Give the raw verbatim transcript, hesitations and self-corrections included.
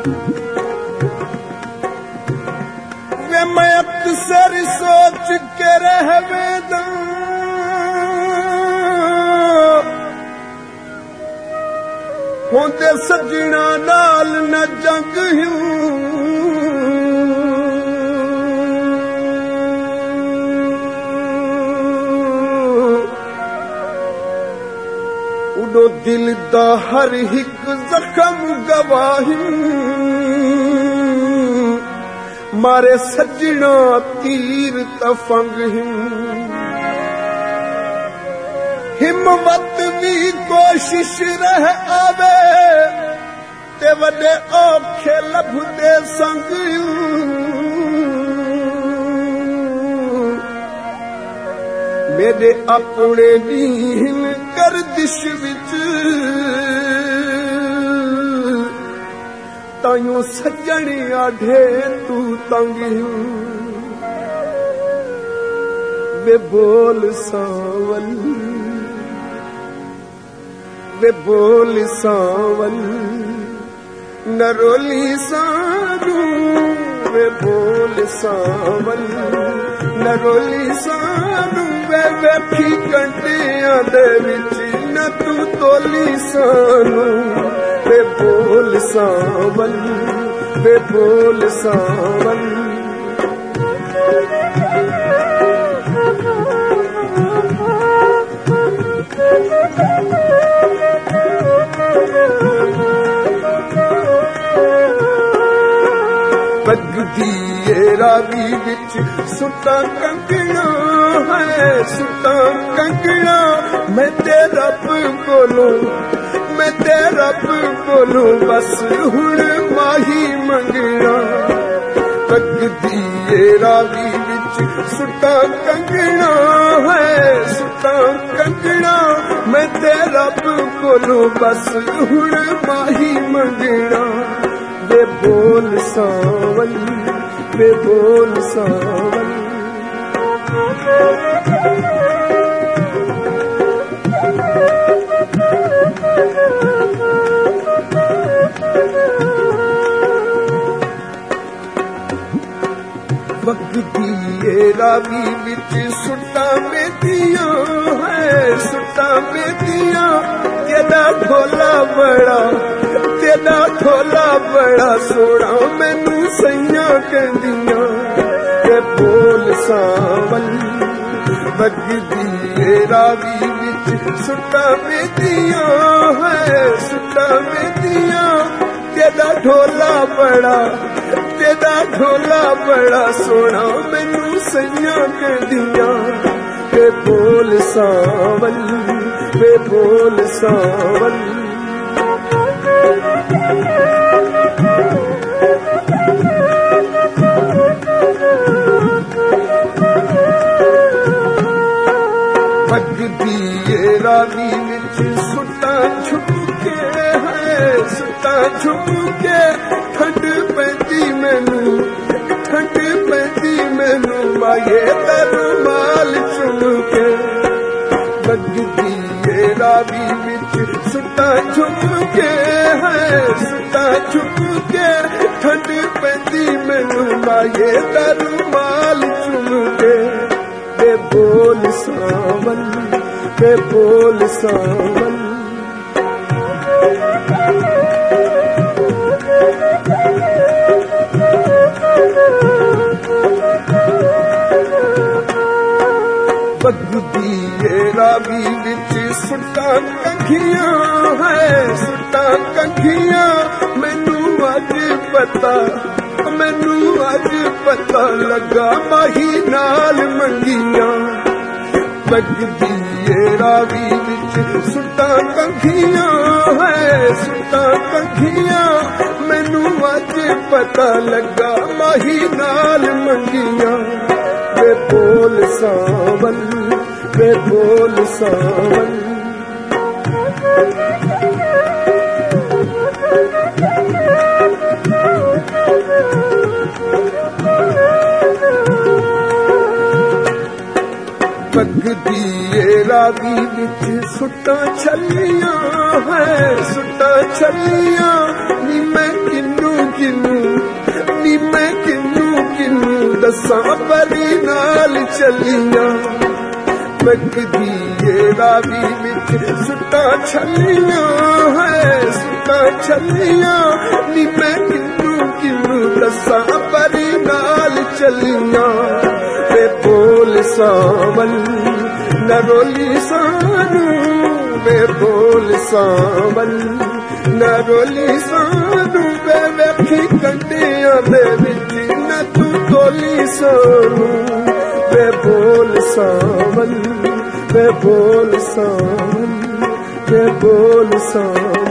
वे मैं अक्सर सोच के रहवेदा होंदे सजना नाल न जंग उडो दिल दा हर हिक जख्म गवाही मारे सजना तीर तफंग हिम्मत भी कोशिश रह आवे ते वडे औखे लभदे संग मेरे अपने दीन गर्दिश विच तायूं सजनी आढ़े तू तंग वे बोल सावल वे बोल सावल नरोली सारू वे बोल सावल नरोली सारू वे बैठी कंटियां दे विच न तू तोली सानू वे बोल सावल वे बोल सावल बगदी रावी विच सुटा कंगना है सुटा कंगना मैं तेरा रब कोलो मैं तेरा रब कोलो बस हुण माही मंगना बगदी रावी विच सुटा कंगना है सुटा कंगना मैं तेरा रब कोलो बस हुण माही मंगना वे बोल सावल वे बोल सावल वगदी रावी विच सुटा बेदियां है सुटा बेदियां तेरा ढोला बड़ा तेरा ढोला बड़ा सोना मैनू सैया कहंदियां ते बोल सावल वगदी रावी विच सुटा बेदियां है सुटा बेदियां तेरा ढोला बड़ा तेरा ढोला बड़ा सोना मैनू सैया कहंदियां ते बोल सावल ते बोल सावल वगदी रावी विच सुटा छुपके है सुटा छुपके ठंड पैंदी मैनू ठंड पैंदी मैनू माये तरमाल चुमके वगदी रावी विच सुटा छुपके है सुटा छुपके ठंड पैंदी मैनू माये तरमाल चुमके वे बोल सावल वे बोल सावल वगदी रावी विच सुटा कंघियां है सुटा कंघियां मैनू अज पता मैनू अज पता लगा माही नाल मंगियां वगदी रावी विच सुटा कंघियां है सुटा कंघियां मैनू अज पता लगा माही नाल मंगियां वे बोल सावल वे बोल सावल वगदी रावी विच सुटा छलियां है सुटा छलियां नी मैं किन्नू गुलाबी बिच सुटा छलियां है सुटा छलियां नी मैं किन्नू किन्नू दसा परी नाल चलियां वे बोल सावन न रोली सानू वे बोल सावन न रोली सानू वे वेखी कंडियां दे विच न तू तोली सानू वे बोल सावन वे बोल सावन वे बोल सावन